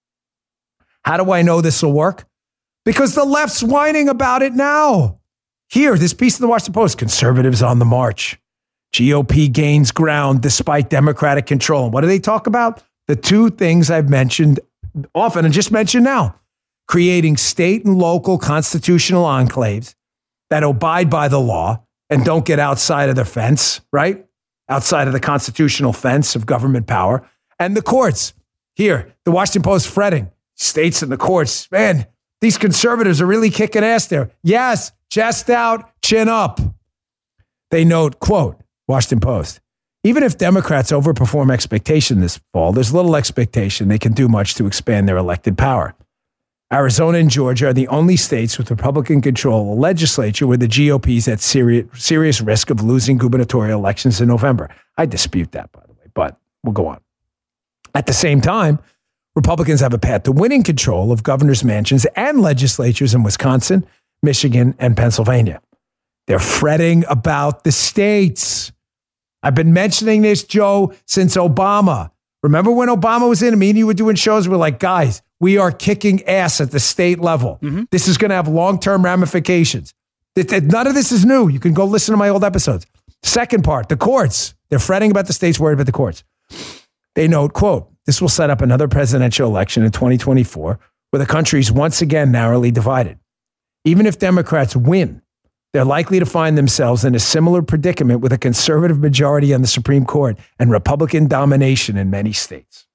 How do I know this will work? Because the left's whining about it now. Here, this piece in the Washington Post, conservatives on the march. GOP gains ground despite Democratic control. And what do they talk about? The two things I've mentioned often and just mentioned now. Creating state and local constitutional enclaves that abide by the law and don't get outside of the fence, right? Outside of the constitutional fence of government power. And the courts. Here, the Washington Post fretting. States and the courts. Man, these conservatives are really kicking ass there. Yes, chest out, chin up. They note, quote, Washington Post, even if Democrats overperform expectation this fall, there's little expectation they can do much to expand their elected power. Arizona and Georgia are the only states with Republican control of the legislature where the GOP is at serious risk of losing gubernatorial elections in November. I dispute that, by the way, but we'll go on. At the same time, Republicans have a path to winning control of governors' mansions and legislatures in Wisconsin, Michigan, and Pennsylvania. They're fretting about the states. I've been mentioning this, Joe, since Obama. Remember when Obama was in? Me and you were doing shows. We're like, guys, we are kicking ass at the state level. Mm-hmm. This is going to have long-term ramifications. None of this is new. You can go listen to my old episodes. Second part, the courts. They're fretting about the states, worried about the courts. They note, quote, this will set up another presidential election in 2024 where the country is once again narrowly divided. Even if Democrats win, they're likely to find themselves in a similar predicament with a conservative majority on the Supreme Court and Republican domination in many states.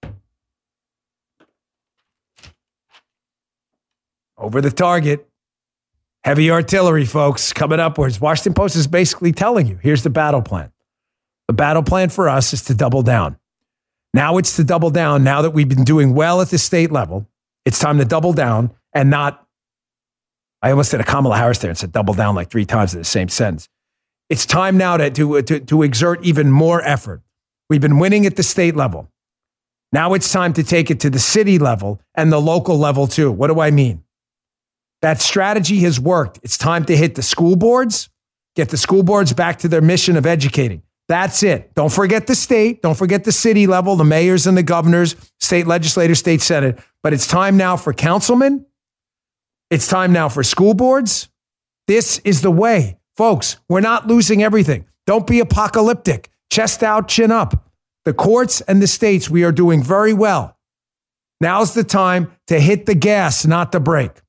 Over the target. Heavy artillery, folks, coming upwards. Washington Post is basically telling you, here's the battle plan. The battle plan for us is to double down. Now it's to double down. Now that we've been doing well at the state level, it's time to double down and not, I almost did a Kamala Harris there and said double down like 3 times in the same sentence. It's time now to exert even more effort. We've been winning at the state level. Now it's time to take it to the city level and the local level too. What do I mean? That strategy has worked. It's time to hit the school boards, get the school boards back to their mission of educating. That's it. Don't forget the state. Don't forget the city level, the mayors and the governors, state legislators, state senate. But it's time now for councilmen. It's time now for school boards. This is the way. Folks, we're not losing everything. Don't be apocalyptic. Chest out, chin up. The courts and the states, we are doing very well. Now's the time to hit the gas, not the brake.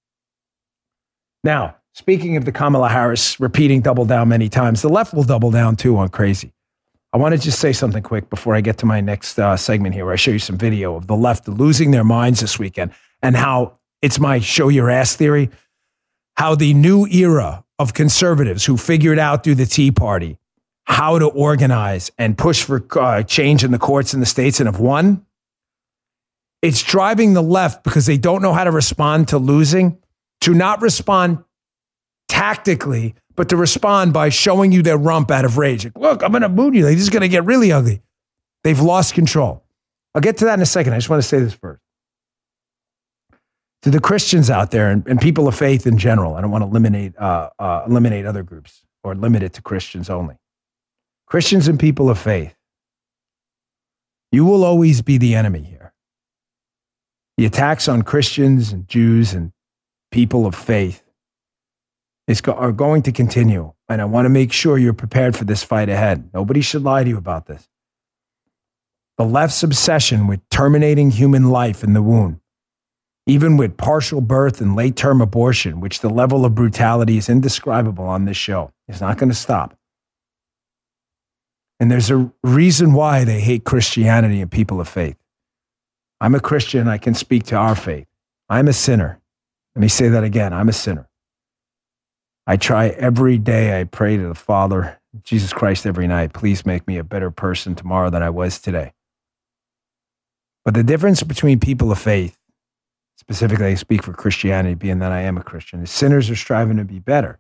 Now, speaking of the Kamala Harris repeating double down many times, the left will double down too on crazy. I want to just say something quick before I get to my next segment here, where I show you some video of the left losing their minds this weekend and how it's my show your ass theory, how the new era of conservatives who figured out through the Tea Party how to organize and push for change in the courts in the states and have won. It's driving the left because they don't know how to respond to losing, to not respond tactically, but to respond by showing you their rump out of rage. Like, look, I'm going to boot you. This is going to get really ugly. They've lost control. I'll get to that in a second. I just want to say this first. To the Christians out there and people of faith in general, I don't want to eliminate other groups or limit it to Christians only. Christians and people of faith, you will always be the enemy here. The attacks on Christians and Jews and people of faith are going to continue. And I want to make sure you're prepared for this fight ahead. Nobody should lie to you about this. The left's obsession with terminating human life in the womb, even with partial birth and late-term abortion, which the level of brutality is indescribable on this show, is not going to stop. And there's a reason why they hate Christianity and people of faith. I'm a Christian. I can speak to our faith. I'm a sinner. Let me say that again. I'm a sinner. I try every day. I pray to the Father, Jesus Christ, every night. Please make me a better person tomorrow than I was today. But the difference between people of faith, specifically I speak for Christianity, being that I am a Christian, is sinners are striving to be better.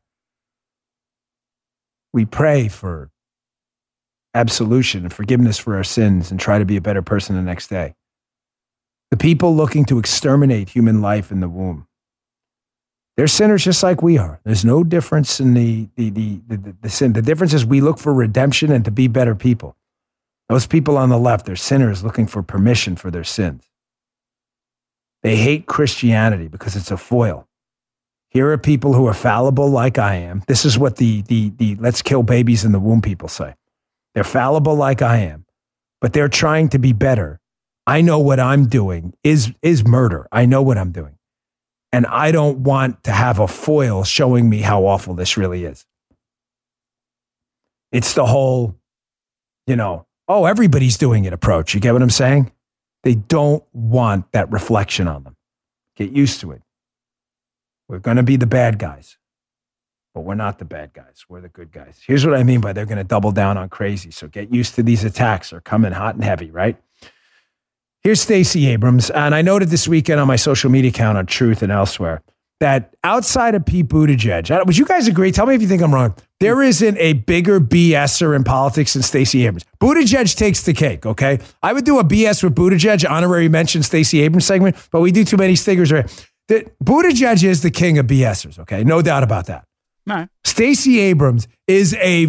We pray for absolution and forgiveness for our sins and try to be a better person the next day. The people looking to exterminate human life in the womb, they're sinners just like we are. There's no difference in the sin. The difference is we look for redemption and to be better people. Those people on the left, they're sinners looking for permission for their sins. They hate Christianity because it's a foil. Here are people who are fallible like I am. This is what the let's kill babies in the womb people say. They're fallible like I am, but they're trying to be better. I know what I'm doing is murder. I know what I'm doing. And I don't want to have a foil showing me how awful this really is. It's the whole, oh, everybody's doing it approach. You get what I'm saying? They don't want that reflection on them. Get used to it. We're going to be the bad guys, but we're not the bad guys. We're the good guys. Here's what I mean by they're going to double down on crazy. So get used to these attacks. They're coming hot and heavy, right? Here's Stacey Abrams, and I noted this weekend on my social media account on Truth and elsewhere that outside of Pete Buttigieg, would you guys agree? Tell me if you think I'm wrong. There isn't a bigger BSer in politics than Stacey Abrams. Buttigieg takes the cake, okay? I would do a BS with Buttigieg, honorary mention Stacey Abrams segment, but we do too many stickers. Buttigieg is the king of BSers, okay? No doubt about that. No. Stacey Abrams is a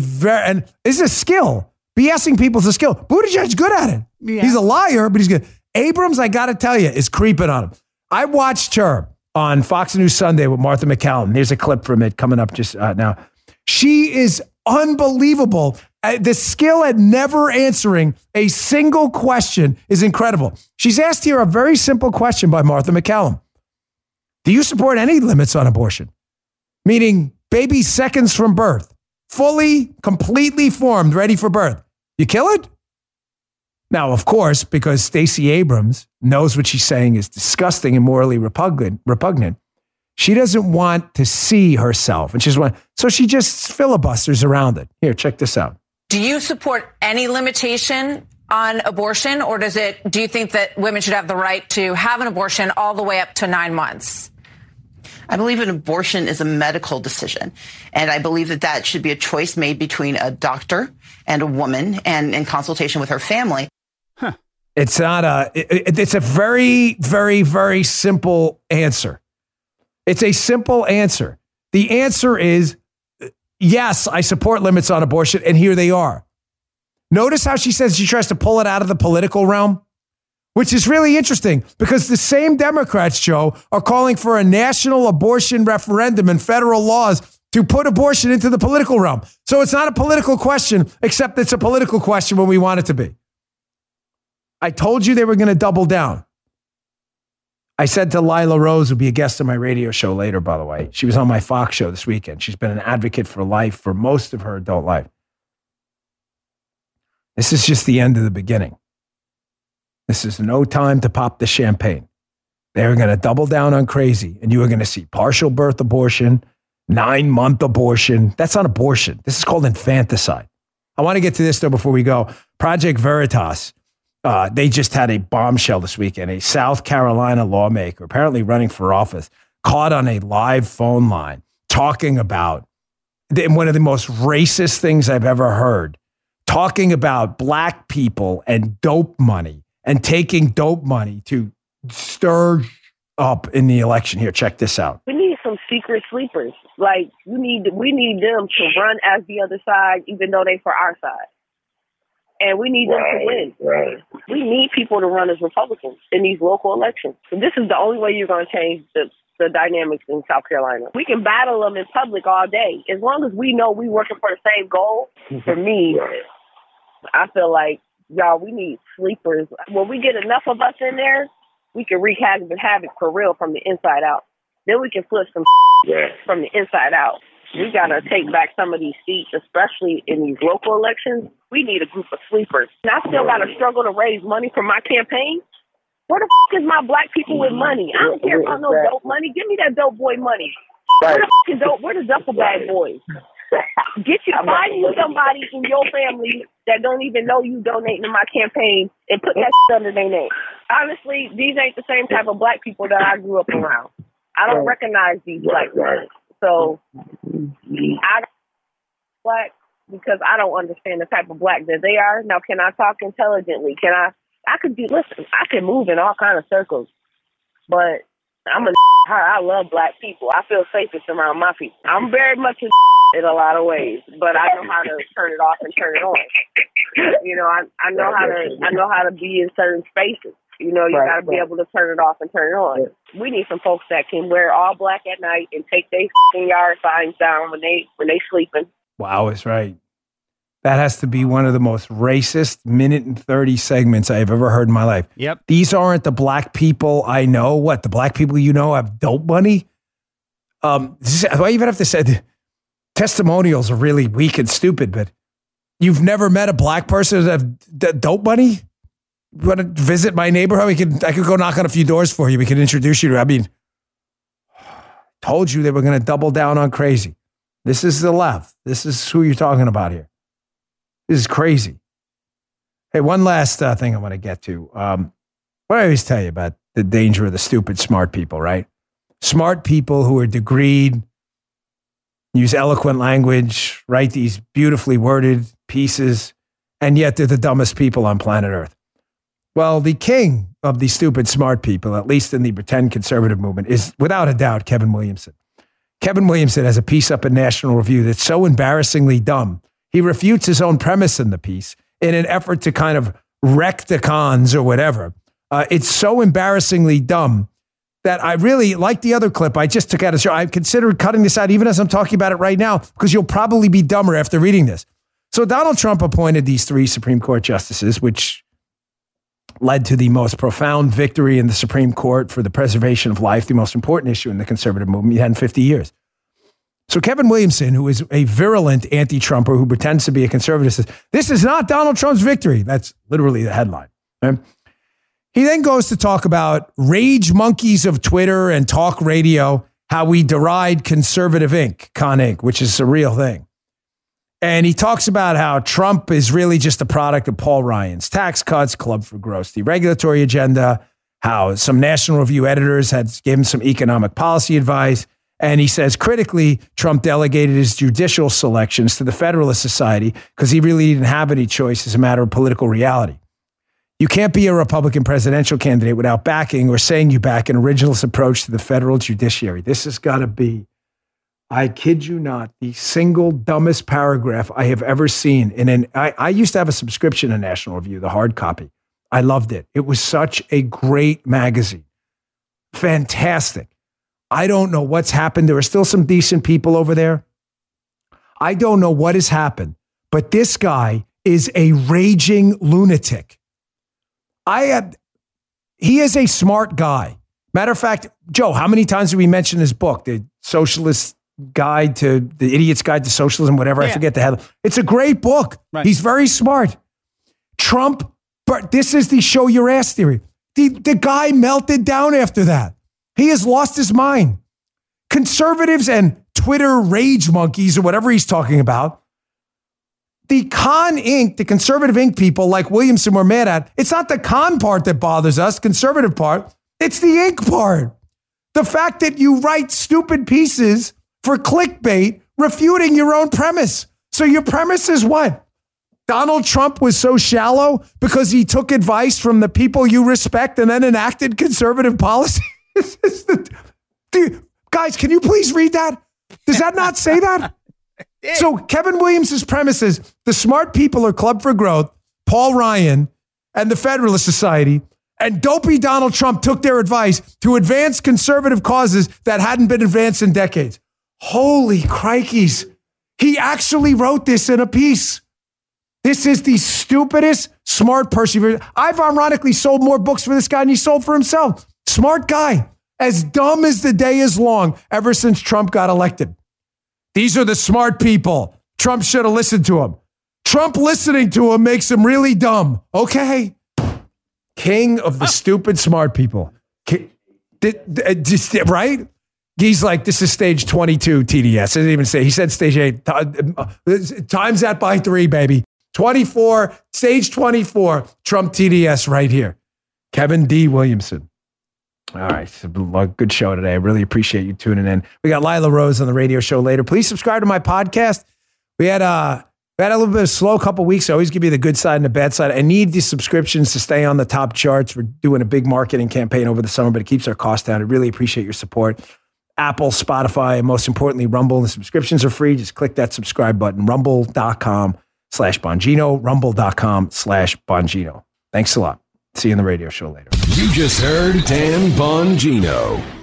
skill. BSing people's a skill. Buttigieg's good at it. Yeah. He's a liar, but he's good. Abrams, I got to tell you, is creeping on him. I watched her on Fox News Sunday with Martha McCallum. There's a clip from it coming up just now. She is unbelievable. The skill at never answering a single question is incredible. She's asked here a very simple question by Martha McCallum. Do you support any limits on abortion? Meaning baby seconds from birth, fully, completely formed, ready for birth. You kill it? Now, of course, because Stacey Abrams knows what she's saying is disgusting and morally repugnant, she doesn't want to see herself. And so she just filibusters around it. Here, check this out. Do you support any limitation on abortion, or do you think that women should have the right to have an abortion all the way up to 9 months? I believe an abortion is a medical decision, and I believe that should be a choice made between a doctor and a woman and in consultation with her family. Huh. It's not it's a very, very, very simple answer. It's a simple answer. The answer is, yes, I support limits on abortion, and here they are. Notice how she says she tries to pull it out of the political realm, which is really interesting because the same Democrats, Joe, are calling for a national abortion referendum and federal laws to put abortion into the political realm. So it's not a political question, except it's a political question when we want it to be. I told you they were going to double down. I said to Lila Rose, who'll be a guest on my radio show later, by the way. She was on my Fox show this weekend. She's been an advocate for life for most of her adult life. This is just the end of the beginning. This is no time to pop the champagne. They're going to double down on crazy, and you are going to see partial birth abortion, 9-month abortion. That's not abortion. This is called infanticide. I want to get to this, though, before we go. Project Veritas, they just had a bombshell this weekend. A South Carolina lawmaker, apparently running for office, caught on a live phone line talking about one of the most racist things I've ever heard, talking about black people and dope money and taking dope money to stir up in the election. Here, check this out. We need some secret sleepers. Like, we need them to run as the other side, even though they for our side. And we need them to win. Right. We need people to run as Republicans in these local elections. So this is the only way you're going to change the dynamics in South Carolina. We can battle them in public all day. As long as we know we're working for the same goal, for me, I feel like, y'all, we need sleepers. When we get enough of us in there, we can wreak havoc for real from the inside out. Then we can flip some from the inside out. We got to take back some of these seats, especially in these local elections. We need a group of sleepers. And I still got to struggle to raise money for my campaign. Where the is my black people with money? I don't care about no dope money. Give me that dope boy money. Where the is dope? Where the duffel bag boys? Find you somebody in your family that don't even know you donating to my campaign and put that under their name. Honestly, these ain't the same type of black people that I grew up around. I don't recognize these black people. So I black because I don't understand the type of black that they are. Now, can I talk intelligently? I can move in all kind of circles, but I love black people. I feel safest around my people. I'm very much in a lot of ways, but I know how to turn it off and turn it on. You know, I know how to be in certain spaces. You know, you got to be able to turn it off and turn it on. We need some folks that can wear all black at night and take their yard signs down when they sleeping. Wow, is right. That has to be one of the most racist minute and 30 segments I have ever heard in my life. Yep. These aren't the black people I know. What, the black people you know have dope money? Do I even have to say testimonials are really weak and stupid, but you've never met a black person that have dope money? You want to visit my neighborhood? I could go knock on a few doors for you. We can introduce you to, I mean, told you they were going to double down on crazy. This is the left. This is who you're talking about here. This is crazy. Hey, one last thing I want to get to. What I always tell you about the danger of the stupid smart people, right? Smart people who are degreed, use eloquent language, write these beautifully worded pieces, and yet they're the dumbest people on planet Earth. Well, the king of the stupid smart people, at least in the pretend conservative movement, is without a doubt Kevin Williamson. Kevin Williamson has a piece up in National Review that's so embarrassingly dumb. He refutes his own premise in the piece in an effort to kind of wreck the cons or whatever. It's so embarrassingly dumb that I really, like the other clip I just took out of the show, I considered cutting this out even as I'm talking about it right now, because you'll probably be dumber after reading this. So Donald Trump appointed these 3 Supreme Court justices, which led to the most profound victory in the Supreme Court for the preservation of life, the most important issue in the conservative movement in 50 years. So Kevin Williamson, who is a virulent anti-Trumper who pretends to be a conservative, says, this is not Donald Trump's victory. That's literally the headline. Right? He then goes to talk about rage monkeys of Twitter and talk radio, how we deride Conservative Inc., Con Inc., which is a real thing. And he talks about how Trump is really just a product of Paul Ryan's tax cuts, Club for Growth, the regulatory agenda, how some National Review editors had given him some economic policy advice. And he says, critically, Trump delegated his judicial selections to the Federalist Society because he really didn't have any choice as a matter of political reality. You can't be a Republican presidential candidate without backing or saying you back an originalist approach to the federal judiciary. This has got to be, I kid you not, the single dumbest paragraph I have ever seen. I used to have a subscription to National Review, the hard copy. I loved it. It was such a great magazine. Fantastic. I don't know what's happened. There are still some decent people over there. I don't know what has happened, but this guy is a raging lunatic. He is a smart guy. Matter of fact, Joe, how many times did we mention his book, The Socialist Guide to the Idiot's Guide to Socialism, whatever, I forget the headline. It's a great book. Right. He's very smart. Trump, but this is the show your ass theory. The guy melted down after that. He has lost his mind. Conservatives and Twitter rage monkeys or whatever he's talking about, the Con Inc., the conservative Inc. people like Williamson were mad at. It's not the con part that bothers us, conservative part. It's the Inc. part. The fact that you write stupid pieces for clickbait refuting your own premise. So your premise is what? Donald Trump was so shallow because he took advice from the people you respect and then enacted conservative policy? Guys, can you please read that? Does that not say that? So Kevin Williams' premise is the smart people are Club for Growth, Paul Ryan, and the Federalist Society, and dopey Donald Trump took their advice to advance conservative causes that hadn't been advanced in decades. Holy crikeys. He actually wrote this in a piece. This is the stupidest smart person. I've ironically sold more books for this guy than he sold for himself. Smart guy. As dumb as the day is long ever since Trump got elected. These are the smart people. Trump should have listened to him. Trump listening to him makes him really dumb. Okay. King of the stupid smart people. Right? He's like, this is stage 22 TDS. I didn't even say. He said stage 8. Times that by 3, baby. 24, stage 24, Trump TDS right here. Kevin D. Williamson. All right. Good show today. I really appreciate you tuning in. We got Lila Rose on the radio show later. Please subscribe to my podcast. We had a little bit of a slow couple weeks. I always give you the good side and the bad side. I need these subscriptions to stay on the top charts. We're doing a big marketing campaign over the summer, but it keeps our costs down. I really appreciate your support. Apple, Spotify, and most importantly, Rumble. The subscriptions are free. Just click that subscribe button. Rumble.com/Bongino. Rumble.com/Bongino. Thanks a lot. See you in the radio show later. You just heard Dan Bongino.